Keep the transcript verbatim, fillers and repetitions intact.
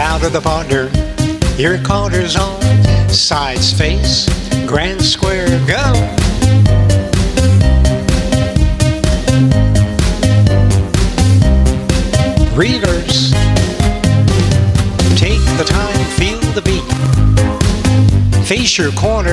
Out of the ponder, your corner's on. Sides face, grand square, go. Readers, take the time, feel the beat. Face your corner.